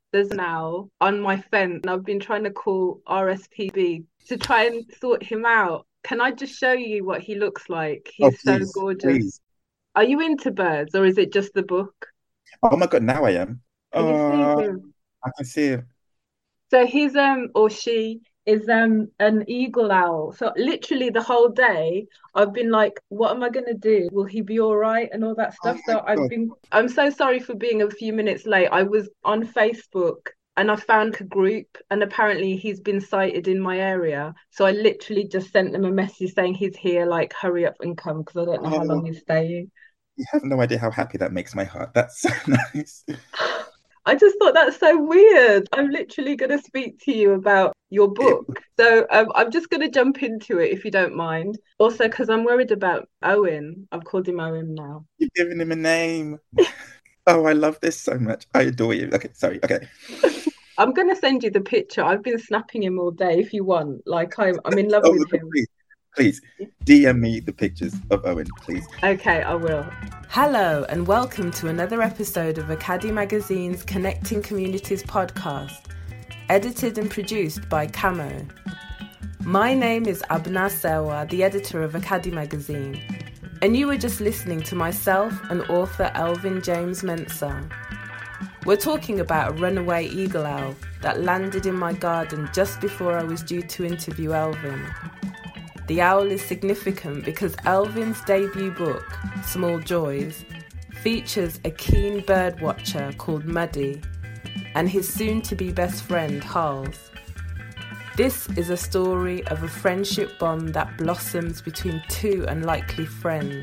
there's an owl on my fence, and I've been trying to call RSPB to try and sort him out. Can I just show you what he looks like? Oh, He's so please, gorgeous. please. Are you into birds, or is it just the book? Oh my God, now I am. Can you see Uh, him? I can see it. So he's or she is an eagle owl. So literally the whole day I've been like, what am I gonna do? Will he be all right? And all that Oh stuff. my So God. I'm so sorry for being a few minutes late. I was on Facebook and I found a group and apparently he's been sighted in my area. So I literally just sent them a message saying he's here, like hurry up and come because I don't know how long Oh, he's staying. you have no idea how happy that makes my heart. That's so nice. I just thought that's so weird. I'm literally going to speak to you about your It, book. So I'm just going to jump into it if you don't mind. Also, because I'm worried about Owen. I've called him Owen now. you've given him a name. Oh, I love this so much. I adore you. Okay, sorry. Okay. I'm going to send you the picture. I've been snapping him all day if you want. Like I'm in love Oh, with him. please, please DM me the pictures of Owen, please. Okay, I will. Hello, and welcome to another episode of Academy Magazine's Connecting Communities podcast, edited and produced by Camo. My name is Abna Sewa, the editor of Academy Magazine, and you were just listening to myself and author Elvin James Mensah. We're talking about a runaway eagle owl that landed in my garden just before I was due to interview Elvin. The owl is significant because Elvin's debut book, Small Joys, features a keen bird watcher called Muddy and his soon-to-be best friend, Harles. This is a story of a friendship bond that blossoms between two unlikely friends.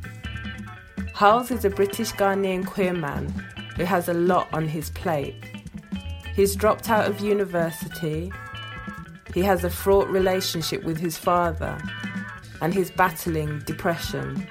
Harles is a British Ghanaian queer man who has a lot on his plate. He's dropped out of university, he has a fraught relationship with his father, and he's battling depression.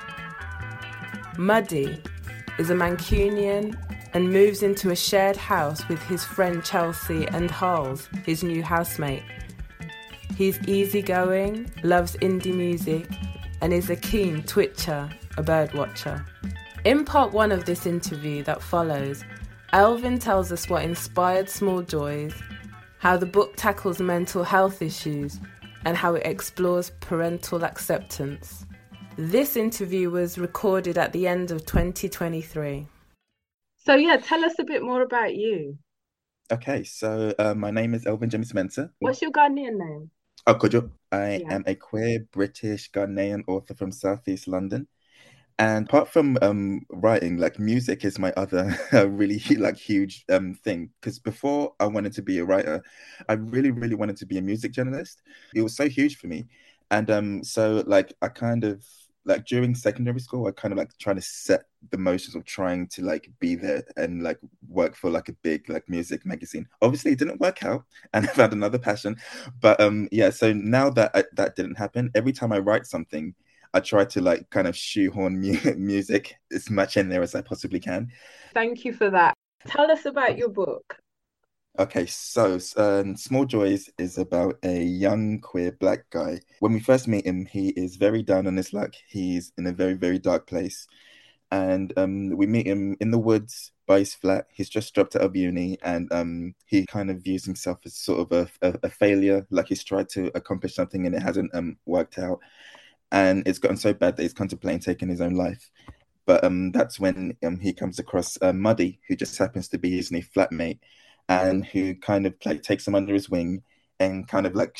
Muddy is a Mancunian and moves into a shared house with his friend Chelsea and Harles, his new housemate. He's easygoing, loves indie music, and is a keen twitcher, a bird watcher. In part one of this interview that follows, Elvin tells us what inspired Small Joys, how the book tackles mental health issues, and how it explores parental acceptance. This interview was recorded at the end of 2023. So yeah, tell us a bit more about you. Okay, so my name is Elvin James Mensah. What's your Ghanaian name? Oh, Kojo. I Yeah. am a queer British Ghanaian author from Southeast London. And apart from writing, like music is my other really like huge thing. Because before I wanted to be a writer, I really, really wanted to be a music journalist. It was so huge for me. And so like I kind of like during secondary school, I kind of like trying to set the motions of trying to like be there and like work for like a big like music magazine. Obviously, it didn't work out, and I found another passion. But yeah, so now that that didn't happen, every time I write something, I try to like kind of shoehorn music as much in there as I possibly can. Thank you for that. Tell us about your book. Okay, so Small Joys is about a young queer black guy. When we first meet him, he is very down on his luck. He's in a very, very dark place. And we meet him in the woods by his flat. He's just dropped out of uni and he kind of views himself as sort of a failure, like he's tried to accomplish something and it hasn't worked out. And it's gotten so bad that he's contemplating taking his own life. But that's when he comes across Muddy, who just happens to be his new flatmate, and who kind of like takes him under his wing and kind of like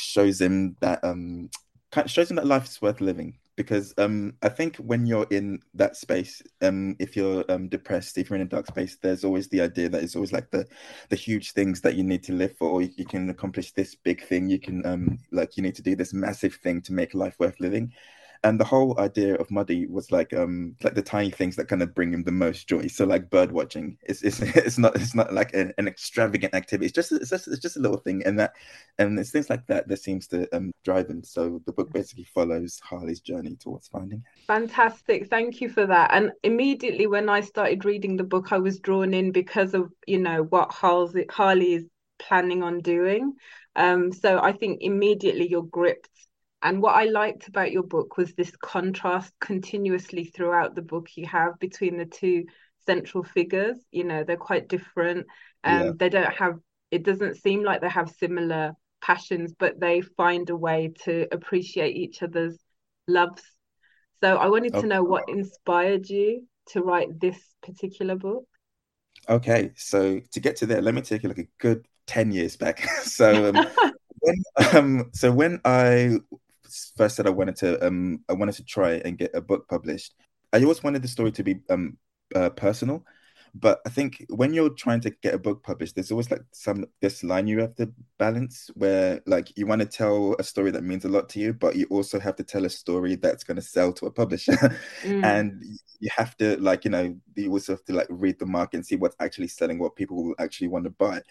shows him that life is worth living. Because I think when you're in that space, if you're depressed, if you're in a dark space, there's always the idea that it's always like the huge things that you need to live for, or you can accomplish this big thing. You can like you need to do this massive thing to make life worth living. And the whole idea of Muddy was like the tiny things that kind of bring him the most joy. So like bird watching, it's not like an extravagant activity. It's just a little thing, and it's things like that that seems to drive him. So the book basically follows Harley's journey towards finding. Fantastic. Thank you for that. And immediately when I started reading the book, I was drawn in because of, what Harley is planning on doing. So I think immediately you're gripped. And what I liked about your book was this contrast continuously throughout the book you have between the two central figures. They're quite different. Yeah. They don't have, it doesn't seem like they have similar passions, but they find a way to appreciate each other's loves. So I wanted to Okay. know what inspired you to write this particular book. Okay. So to get to there, let me take you like a good 10 years back. So when when I first said I wanted to try and get a book published, I always wanted the story to be personal. But I think when you're trying to get a book published, there's always like this line you have to balance where like you want to tell a story that means a lot to you, but you also have to tell a story that's going to sell to a publisher. Mm, And you have to like, you also have to like read the market and see what's actually selling, what people will actually want to buy.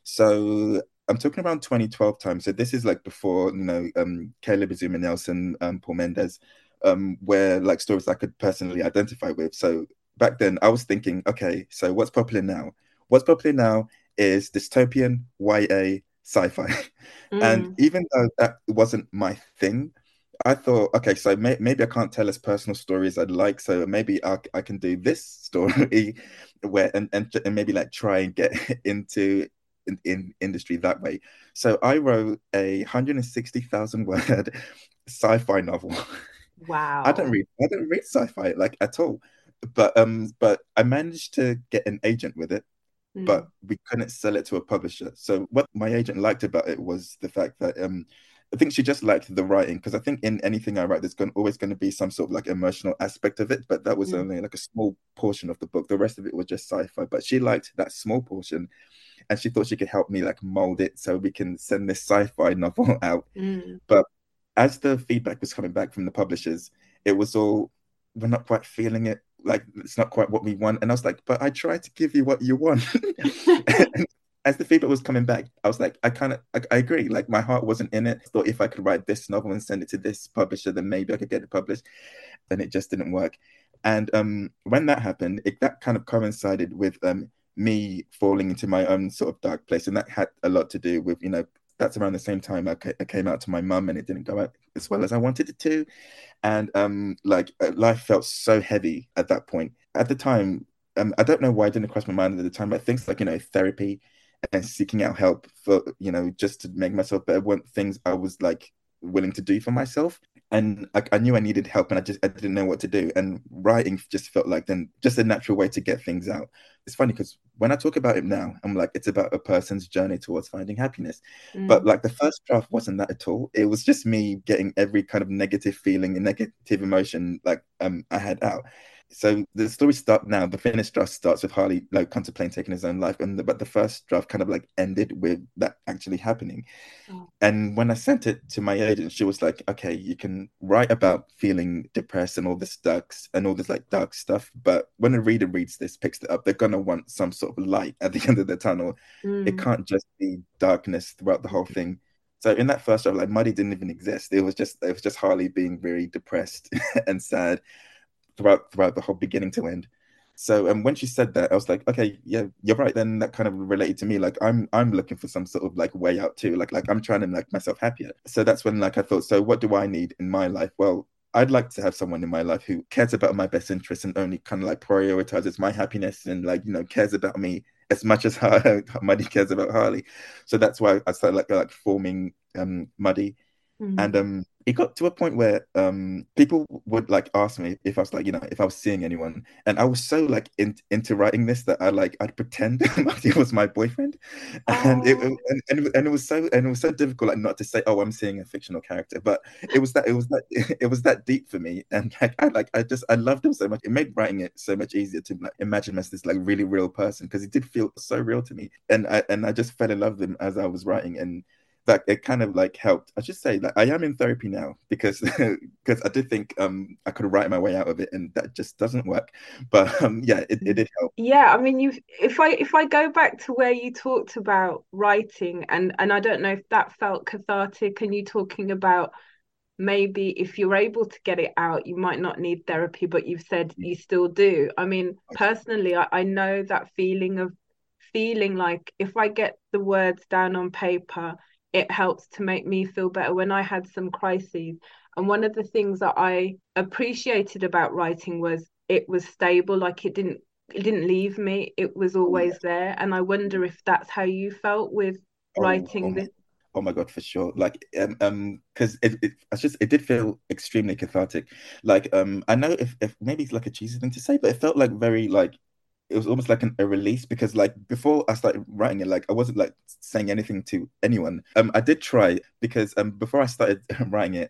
So I'm talking around 2012 time. So this is like before, Caleb Azuma Nelson, Paul Mendes, where like stories I could personally identify with. So back then I was thinking, okay, so what's popular now? What's popular now is dystopian YA sci-fi. And mm, even though that wasn't my thing, I thought, okay, so maybe I can't tell as personal stories I'd like, so maybe I can do this story where and maybe like try and get into in industry that way. So I wrote a 160,000 word sci-fi novel. wow. I don't read sci-fi like at all. But I managed to get an agent with it, Mm, but we couldn't sell it to a publisher. So what my agent liked about it was the fact that I think she just liked the writing because I think in anything I write, always going to be some sort of like emotional aspect of it. But that was mm, only like a small portion of the book. The rest of it was just sci-fi. But she liked that small portion, and she thought she could help me like mold it so we can send this sci-fi novel out. mm. But as the feedback was coming back from the publishers, it was all, we're not quite feeling it. Like, it's not quite what we want. And I was like, but I tried to give you what you want. And as the feedback was coming back, I was like, I agree. Like, my heart wasn't in it. I thought if I could write this novel and send it to this publisher, then maybe I could get it published. Then it just didn't work. And when that happened, that kind of coincided with me falling into my own sort of dark place. And that had a lot to do with, that's around the same time I came out to my mum and it didn't go out as well as I wanted it to. And life felt so heavy at that point. At the time, I don't know why it didn't cross my mind at the time, but things like, therapy and seeking out help for, just to make myself better weren't things I was like willing to do for myself. And I knew I needed help and I didn't know what to do. And writing just felt like then just a natural way to get things out. It's funny because when I talk about it now, I'm like, it's about a person's journey towards finding happiness. But Mm. like the first draft wasn't that at all. It was just me getting every kind of negative feeling and negative emotion like I had out. So the story start now. The finished draft starts with Harley like contemplating taking his own life, but the first draft kind of like ended with that actually happening. Oh. And when I sent it to my agent, she was like, "Okay, you can write about feeling depressed and all this like dark stuff, but when a reader reads this, picks it up, they're gonna want some sort of light at the end of the tunnel. It Mm. can't just be darkness throughout the whole thing." So in that first draft, like Muddy didn't even exist. It was just Harley being very depressed and sad throughout the whole beginning to end. So when she said that, I was like, okay, yeah, you're right. Then that kind of related to me. Like I'm looking for some sort of like way out too. Like I'm trying to make myself happier. So that's when like I thought, so what do I need in my life? Well, I'd like to have someone in my life who cares about my best interests and only kind of like prioritizes my happiness and like cares about me as much as Muddy cares about Harley. So that's why I started like forming Muddy. And Mm. it got to a point where people would like ask me if I was like, if I was seeing anyone. And I was so like into writing this that I'd pretend like it was my boyfriend. And Oh. it was so difficult like not to say, oh, I'm seeing a fictional character. But it was that deep for me. And like I loved him so much. It made writing it so much easier to like imagine him as this like really real person because it did feel so real to me. And I just fell in love with him as I was writing. And that it kind of like helped. I should say that I am in therapy now because because I did think I could write my way out of it and that just doesn't work. But yeah, it did help. Yeah, I mean, if I go back to where you talked about writing, and I don't know if that felt cathartic, and you talking about maybe if you're able to get it out, you might not need therapy, but you've said Yeah, you still do. I mean, personally, I know that feeling of feeling like if I get the words down on paper, it helps to make me feel better when I had some crises. And one of the things that I appreciated about writing was it was stable, like it didn't it didn't leave me. It was Oh yeah. always there. And I wonder if that's how you felt with Oh writing my, this. oh my God, for sure. Like, because it's just it did feel extremely cathartic. Like, I know if maybe it's like a cheesy thing to say, but it felt like very like it was almost like a release because like before I started writing it, like I wasn't like saying anything to anyone. I did try because before I started writing it,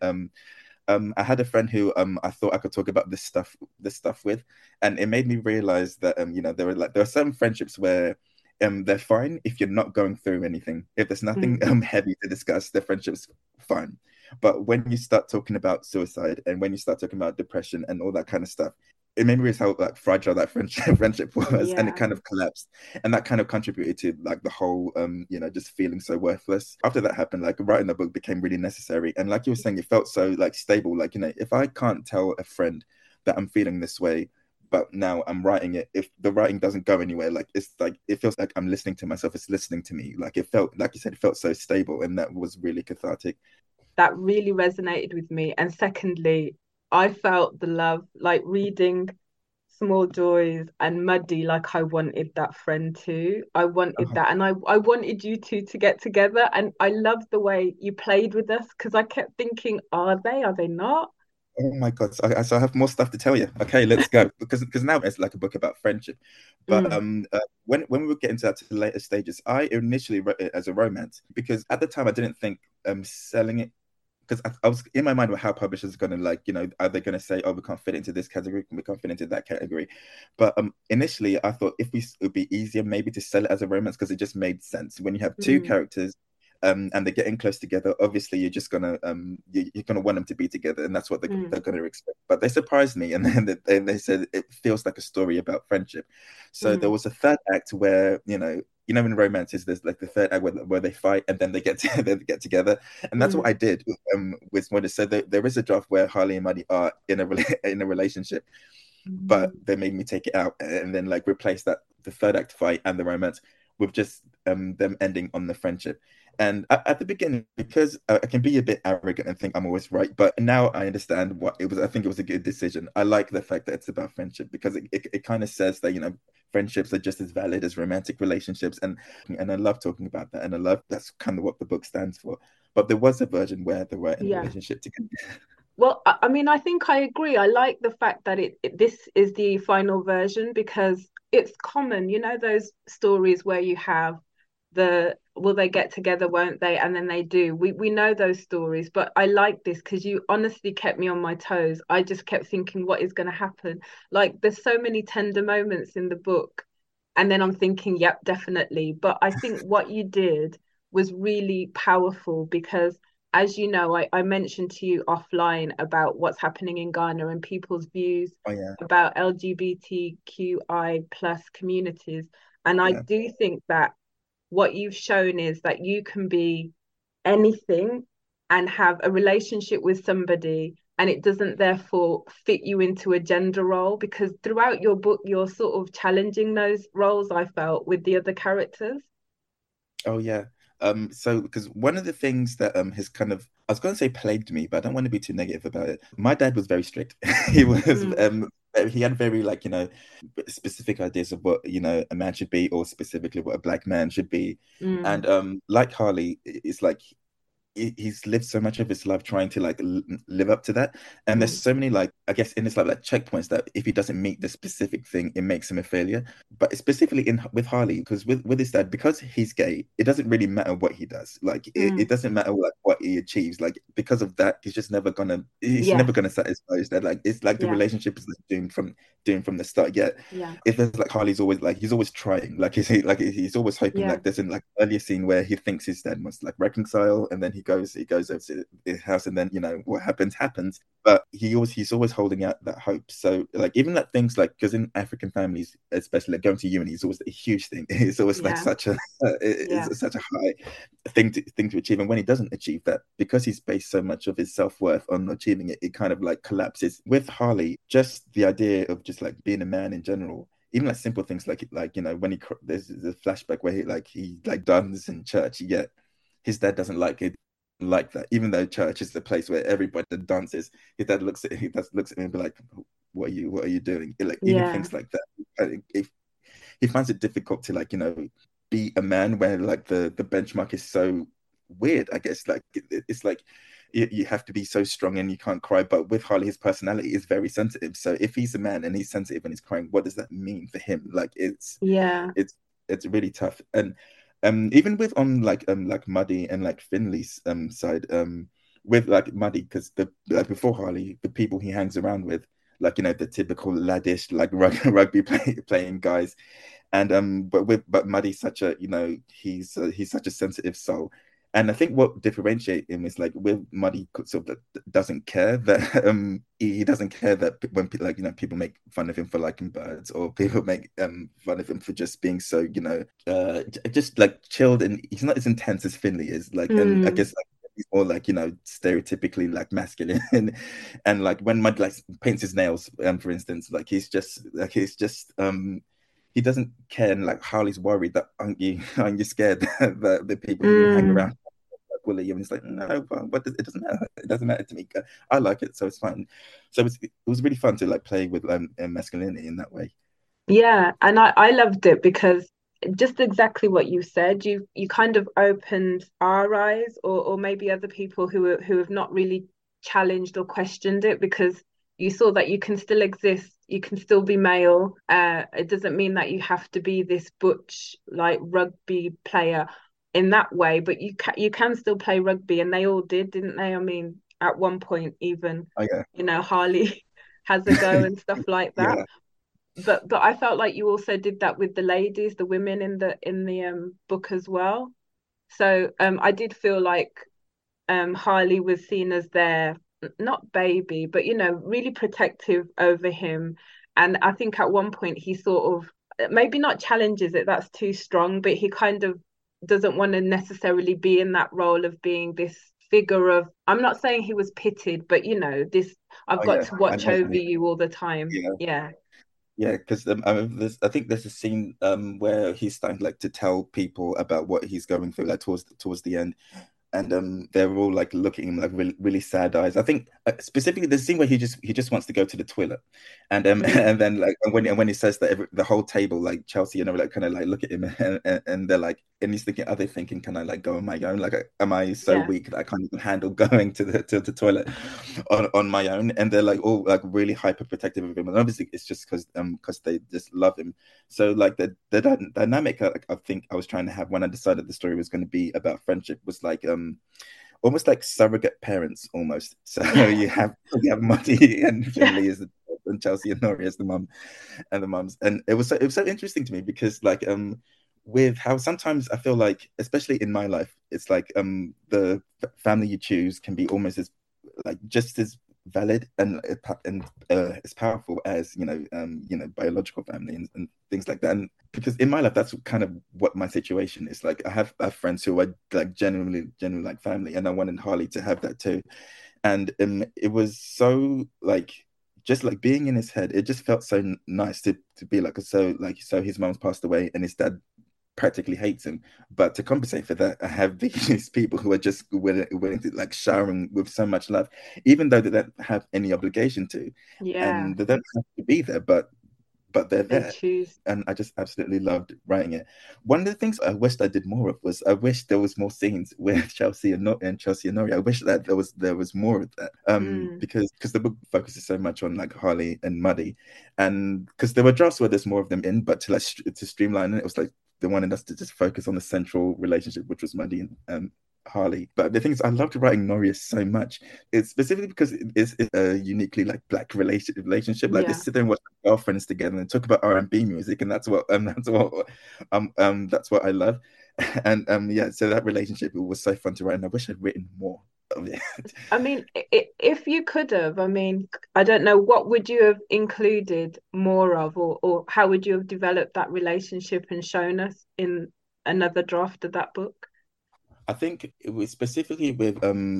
I had a friend who I thought I could talk about this stuff with, and it made me realize that there are some friendships where they're fine if you're not going through anything. If there's nothing Mm, heavy to discuss, the friendship's fine. But when you start talking about suicide and when you start talking about depression and all that kind of stuff, it made me realize how like fragile that friendship was, and it yeah, kind of collapsed, and that kind of contributed to like the whole just feeling so worthless. After that happened, like writing the book became really necessary, and like you were saying, it felt so like stable. Like if I can't tell a friend that I'm feeling this way, but now I'm writing it, if the writing doesn't go anywhere, like it's like it feels like I'm listening to myself, it's listening to me. Like it felt, like you said, it felt so stable, and that was really cathartic. that really resonated with me. And secondly, I felt the love, like reading Small Joys and Muddy, like I wanted that friend too. I wanted Oh, that. And I wanted you two to get together. And I loved the way you played with us because I kept thinking, are they? Are they not? oh my God. So I have more stuff to tell you. Okay, let's go. Because now it's like a book about friendship. But Mm, when we were getting to that to the later stages, I initially wrote it as a romance because at the time I didn't think selling it, because I was in my mind about how publishers are going to like, are they going to say, oh, we can't fit into this category, we can't fit into that category. But initially, I thought if it would be easier maybe to sell it as a romance because it just made sense when you have two mm, characters. And they're getting close together. Obviously, you're just gonna you're gonna want them to be together, and that's what mm, they're gonna expect. But they surprised me, and then they said it feels like a story about friendship. So there mm, was a third act where in romances there's like the third act where they fight and then they get together, and that's what mm, I did with Modest. So there is a draft where Harley and Maddie are in in a relationship, but mm. they made me take it out and then like replace that the third act fight and the romance with just them ending on the friendship. And at the beginning, because I can be a bit arrogant and think I'm always right, but now I understand what it was. I think it was a good decision. I like the fact that it's about friendship because it kind of says that friendships are just as valid as romantic relationships, and I love talking about that, and I love that's kind of what the book stands for. But there was a version where they were in a Yeah. relationship together. Well, I mean, I think I agree. I like the fact that this is the final version because it's common, those stories where you have the will they get together, won't they? And then they do. We know those stories, but I like this because you honestly kept me on my toes. I just kept thinking, what is going to happen? Like, there's so many tender moments in the book, and then I'm thinking, yep, definitely. But I think what you did was really powerful because as you know, I mentioned to you offline about what's happening in Ghana and people's views Oh yeah, about LGBTQI plus communities. And I yeah. do think that what you've shown is that you can be anything and have a relationship with somebody and it doesn't therefore fit you into a gender role because throughout your book you're sort of challenging those roles I felt with the other characters. Oh yeah. So because one of the things that has kind of, I was going to say plagued me, but I don't want to be too negative about it. My dad was very strict. He was Mm, he had very like, specific ideas of what, a man should be, or specifically what a black man should be. mm, And like Harley, it's like he's lived so much of his life trying to like live up to that, and there's mm, so many like, I guess, in his life like checkpoints that if he doesn't meet the specific thing it makes him a failure. But specifically in with Harley, because with his dad, because he's gay, it doesn't really matter what he does. Like it mm. doesn't matter like what he achieves, like because of that he's Yes, never gonna satisfy his dad. Like it's like the yeah, relationship is like doomed from the start. Yet yeah, it feels like Harley's always like, he's always trying, like he's always hoping. yeah, Like there's in like earlier scene where he thinks his dad must like reconcile, and then he goes over to his house, and then what happens. But he's always holding out that hope. So like even like things like, because in African families, especially like going to uni is always a huge thing. It's always like yeah, such a yeah, it's such a high thing to achieve. And when he doesn't achieve that, because he's based so much of his self-worth on achieving it, it kind of like collapses. With Harley, just the idea of just like being a man in general, even like simple things like when there's a flashback where he dance in church, yet his dad doesn't like that, even though church is the place where everybody dances. His dad looks at him and be like, what are you doing? Like even Yeah. things like that. If he finds it difficult to like be a man when like the benchmark is so weird. I guess like it's like you have to be so strong and you can't cry. But with Harley, his personality is very sensitive. So if he's a man and he's sensitive and he's crying, what does that mean for him? Like Yeah. it's it's really tough. And even with on like Muddy and like Finley's side, with like Muddy, because the like before Harley, the people he hangs around with, like the typical laddish like rugby playing guys, and but Muddy's such a he's such a sensitive soul. And I think what differentiates him is like with Muddy sort of doesn't care that he doesn't care that when people like people make fun of him for liking birds, or people make fun of him for just being so just like chilled, and he's not as intense as Finley is, like. And I Mm. guess like he's more like stereotypically like masculine, and like when Mud like paints his nails, for instance, like he's just he doesn't care. And like Harley's worried that aren't you scared that the people you hang Mm. around bully you? And he's like, no, but it doesn't matter. It doesn't matter to me. I like it, so it's fine. So it was really fun to like play with masculinity in that way. Yeah, and I loved it because just exactly what you said, you kind of opened our eyes, or maybe other people who have not really challenged or questioned it, because you saw that you can still exist, you can still be male. It doesn't mean that you have to be this butch like rugby player in that way, but you can still play rugby, and they all did, didn't they? I mean, at one point even, Oh yeah. Harley has a go and stuff like that. Yeah. But I felt like you also did that with the ladies, the women in the book as well. So I did feel like Harley was seen as their, not baby, but really protective over him. And I think at one point he sort of, maybe not challenges it, that's too strong, but he kind of doesn't want to necessarily be in that role of being this figure of, I'm not saying he was pitted, but this, I've Oh got yeah. to I watch know. over you all the time. Yeah. Yeah. Yeah, because I think there's a scene where he's starting like to tell people about what he's going through, like towards the end, and they're all like looking at him like really, really sad eyes. I think specifically the scene where he just wants to go to the toilet, and Mm. and then like when he says that the whole table like Chelsea like kind of like look at him, and they're like, and he's thinking, are they thinking, can I like go on my own, like am I so Yeah. weak that I can't even handle going to the toilet on my own? And they're like all like really hyper protective of him, and obviously it's just because they just love him. So like the dynamic I think I was trying to have when I decided the story was going to be about friendship was like almost like surrogate parents almost. So you have Muddy and Finley as and Chelsea and Nori as the mum and the mums. And it was so interesting to me because like with how sometimes I feel like, especially in my life, it's like the family you choose can be almost as like just as valid and as powerful as biological family and things like that. And because in my life that's kind of what my situation is like. I have friends who are like genuinely like family, and I wanted Harley to have that too. And it was so like just like being in his head, it just felt so nice to be like, so his mom's passed away and his dad practically hates him. But to compensate for that, I have these people who are just willing to like shower him with so much love, even though they don't have any obligation to, Yeah. and they don't have to be there, but they're They there. choose. And I just absolutely loved writing it. One of the things I wished I did more of was I wish there was more scenes with Chelsea and Nori. I wish that there was more of that. Mm. Because the book focuses so much on like Harley and Muddy, and because there were drafts where there's more of them in, but to streamline it, it was like they wanted us to just focus on the central relationship, which was Muddy and Harley. But the thing is, I loved writing Norius so much. It's specifically because it's a uniquely like black relationship. Like they Yeah. sit there and watch girlfriends together and talk about R&B music, and that's what I love. And yeah, so that relationship, it was so fun to write, and I wish I'd written more of it. I mean, if you could have, I mean, I don't know, what would you have included more of, or how would you have developed that relationship and shown us in another draft of that book? I think it was specifically with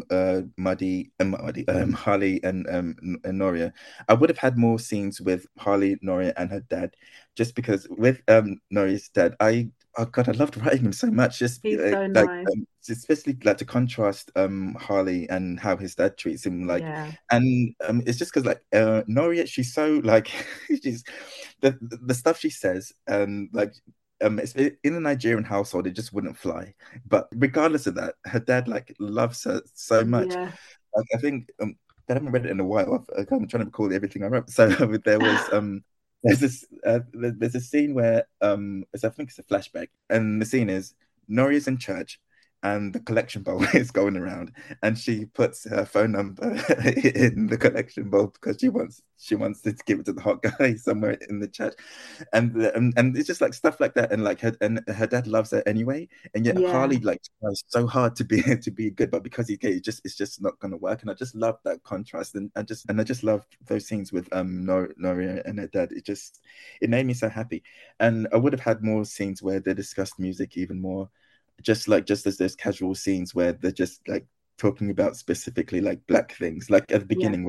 Harley and Noria. I would have had more scenes with Harley, Noria, and her dad, just because with Noria's dad, oh God, I loved writing him so much. Just He's so like nice. especially like to contrast Harley and how his dad treats him. Like, Yeah. and it's just because like Noria, she's so like she's the stuff she says, and like it's, in a Nigerian household, it just wouldn't fly. But regardless of that, her dad like loves her so much. Yeah. Like, I think I haven't read it in a while. I'm trying to recall everything I wrote. So there was there's a scene where I think it's a flashback, and the scene is Nori's in church and the collection bowl is going around, and she puts her phone number in the collection bowl because she wants to give it to the hot guy somewhere in the church, and it's just like stuff like that, and like her dad loves her anyway, and yet Yeah. Harley like tries so hard to be good, but because he's gay, it's just not going to work, and I just love that contrast, and I just love those scenes with Noria and her dad. It made me so happy, and I would have had more scenes where they discussed music even more, just as there's casual scenes where they're just like talking about specifically like black things, like at the Yeah. beginning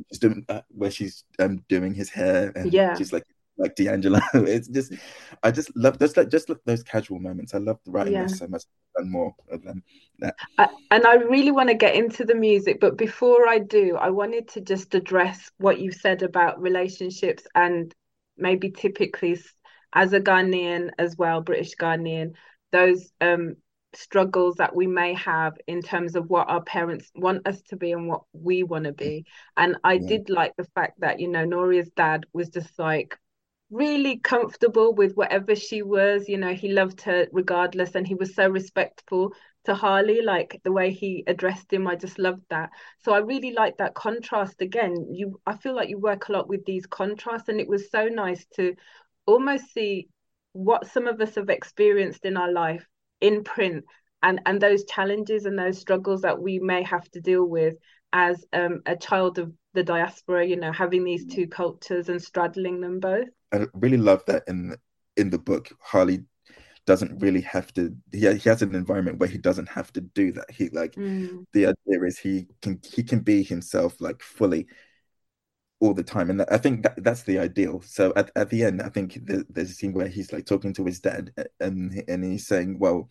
where she's doing his hair and Yeah. she's like D'Angelo. It's just I just love those, like just those casual moments. I love writing Yeah. those so much, and more of them. That And I really want to get into the music, but before I do, I wanted to just address what you said about relationships and maybe typically as a Ghanaian as well, British Ghanaian, those struggles that we may have in terms of what our parents want us to be and what we want to be. And I yeah, did like the fact that, you know, Noria's dad was just like really comfortable with whatever she was. You know, he loved her regardless, and he was so respectful to Harley, like the way he addressed him. I just loved that. So I really like that contrast again. I feel like you work a lot with these contrasts, and it was so nice to almost see what some of us have experienced in our life in print, and those challenges and those struggles that we may have to deal with as a child of the diaspora, you know, having these two cultures and straddling them both. I really love that in the book. Harley doesn't really have to. He has an environment where he doesn't have to do that. He like Mm, the idea is he can be himself like fully all the time, and I think that's the ideal. So at the end, I think there's a scene where he's like talking to his dad, and he's saying, "Well,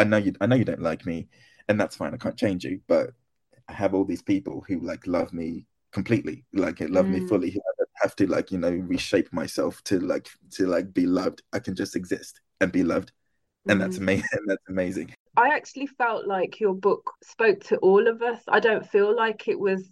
I know you don't like me, and that's fine. I can't change you, but I have all these people who like love me completely, like love me mm, fully. I don't have to like reshape myself to like be loved. I can just exist and be loved, and that's mm. amazing. That's amazing. I actually felt like your book spoke to all of us. I don't feel like it was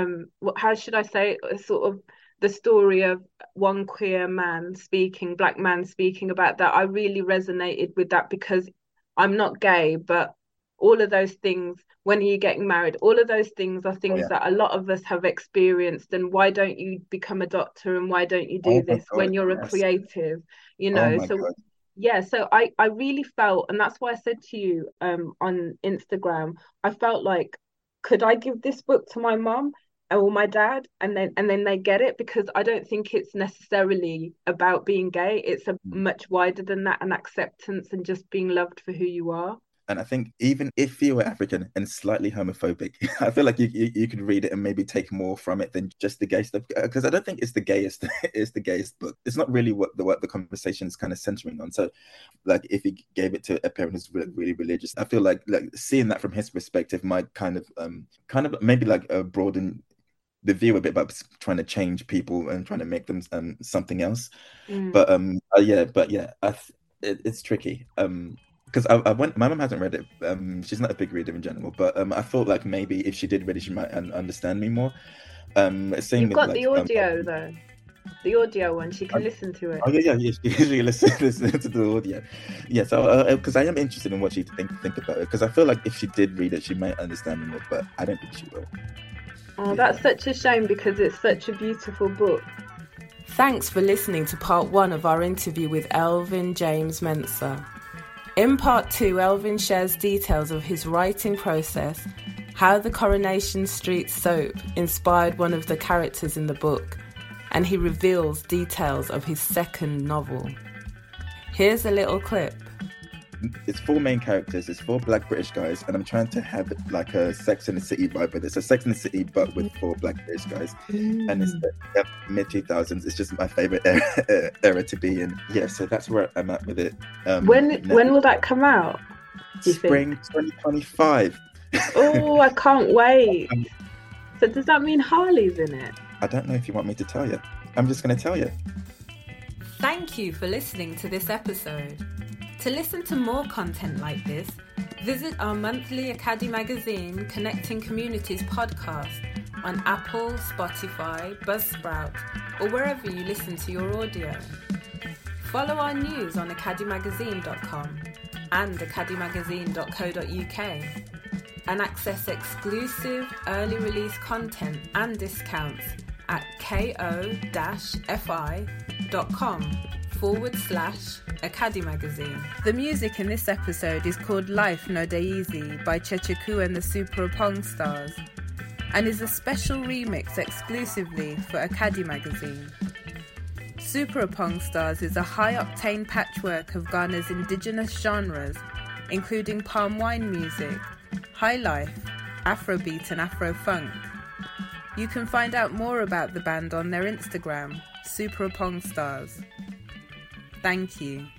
how should I say it, sort of the story of one queer man speaking, black man speaking about that. I really resonated with that because I'm not gay, but all of those things, when you're getting married, all of those things are Oh things yeah. that a lot of us have experienced. And why don't you become a doctor, and why don't you do Oh my this God. when you're a Yes. creative, you Oh know? my So God. yeah, so I really felt, and that's why I said to you on Instagram, I felt like, could I give this book to my mom or my dad, and then they get it? Because I don't think it's necessarily about being gay. It's a much wider than that, and acceptance and just being loved for who you are. And I think even if you were African and slightly homophobic, I feel like you could read it and maybe take more from it than just the gay stuff. Because I don't think it's the gayest, it's the gayest book. It's not really what the conversation is kind of centering on. So, like, if he gave it to a parent who's really religious, I feel like seeing that from his perspective might kind of maybe like broaden the view a bit about trying to change people and trying to make them something else. Mm. But yeah, it's tricky. Because I went, my mom hasn't read it. She's not a big reader in general, but I thought like maybe if she did read it, she might understand me more. Same You've with got the like audio though, the audio one. She can listen to it. oh yeah, she usually listen to the audio. Yeah, so because I am interested in what she think about it, because I feel like if she did read it, she might understand me more, but I don't think she will. Oh, Yeah. that's such a shame because it's such a beautiful book. Thanks for listening to part 1 of our interview with Elvin James Mensah. In part 2, Elvin shares details of his writing process, how the Coronation Street soap inspired one of the characters in the book, and he reveals details of his second novel. Here's a little clip. it's four main characters. It's four Black British guys, and I'm trying to have like a Sex and the City vibe with it. So Sex and the City, but with four Black British guys, and it's the mid 2000s. It's just my favorite era to be in. Yeah, so that's where I'm at with it. When will that come out? Spring 2025. Oh, I can't wait. So does that mean Harley's in it? I don't know if you want me to tell you. I'm just going to tell you. Thank you for listening to this episode. To listen to more content like this, visit our monthly Academy Magazine Connecting Communities podcast on Apple, Spotify, Buzzsprout, or wherever you listen to your audio. Follow our news on academymagazine.com and academymagazine.co.uk and access exclusive early release content and discounts at ko-fi.com/Academy Magazine. The music in this episode is called Life No Day Easy by Chechiku and the Super Pong Stars and is a special remix exclusively for Academy Magazine. Super Pong Stars is a high-octane patchwork of Ghana's indigenous genres, including palm wine music, high life, Afrobeat and Afro-funk. You can find out more about the band on their Instagram, Super Pong Stars. Thank you.